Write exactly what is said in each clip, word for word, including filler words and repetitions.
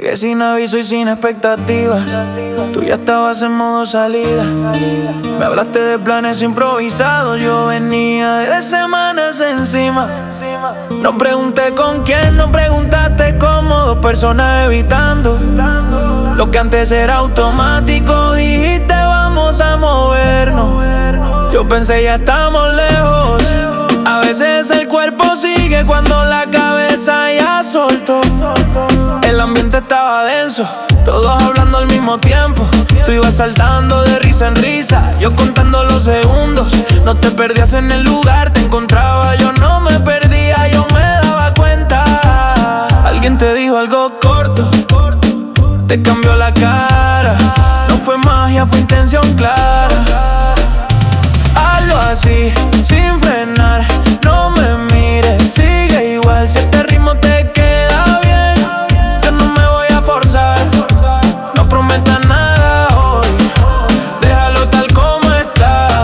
que sin aviso y sin expectativa tú ya estabas en modo salida. Me hablaste de planes improvisados, yo venía de semanas encima. No pregunté con quién, no preguntaste cómo, dos personas evitando lo que antes era automático. Dijiste vamos a movernos, yo pensé ya estamos lejos. A veces el cuerpo sigue cuando la cabeza ya soltó. El ambiente estaba denso, todos hablando al mismo tiempo. Tú ibas saltando de risa en risa, yo contando los segundos. No te perdías en el lugar, te encontraba, yo no me perdía, yo me daba cuenta. Alguien te dijo algo corto, te cambió la cara. No fue magia, fue intención clara. Hazlo así, sin frenar, no me mires, sigue igual. Si este ritmo te queda bien, yo no me voy a forzar. No prometas nada hoy, déjalo tal como está.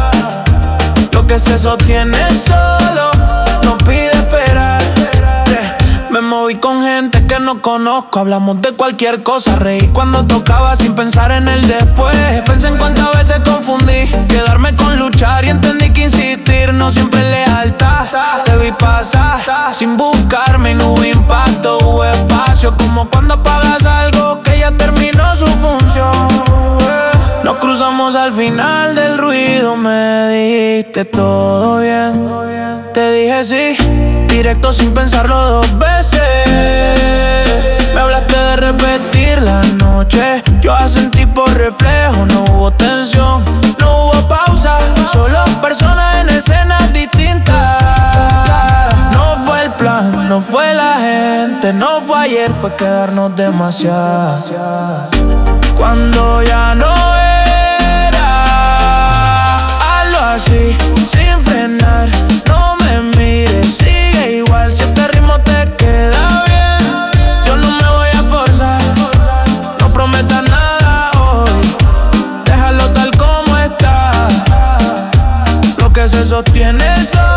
Lo que se sostiene solo, no pide esperar. Me moví con gente que no conozco, hablamos de cualquier cosa. Reí cuando tocaba sin pensar en el después. Pensé en cuántas veces confundí quedarme con luchar y entendí que insistir no siempre es lealtad. Te vi pasar sin buscarme y no hubo impacto, hubo espacio. Como cuando apagas algo que ya terminó su función. Nos cruzamos al final del ruido, me dijiste todo bien. Te dije sí, directo sin pensarlo dos veces. Me hablaste de repetir la noche, yo asentí por reflejo. No hubo tensión, no hubo pausa, solo personas en escenas distintas. No fue el plan, no fue la gente, no fue ayer, fue quedarnos demasiado. Cuando ya no era, hazlo así, sin frenar, no me mires, sigue igual. Si este ritmo te queda bien, yo no me voy a forzar. No prometas nada hoy, déjalo tal como está. Lo que se sostiene solo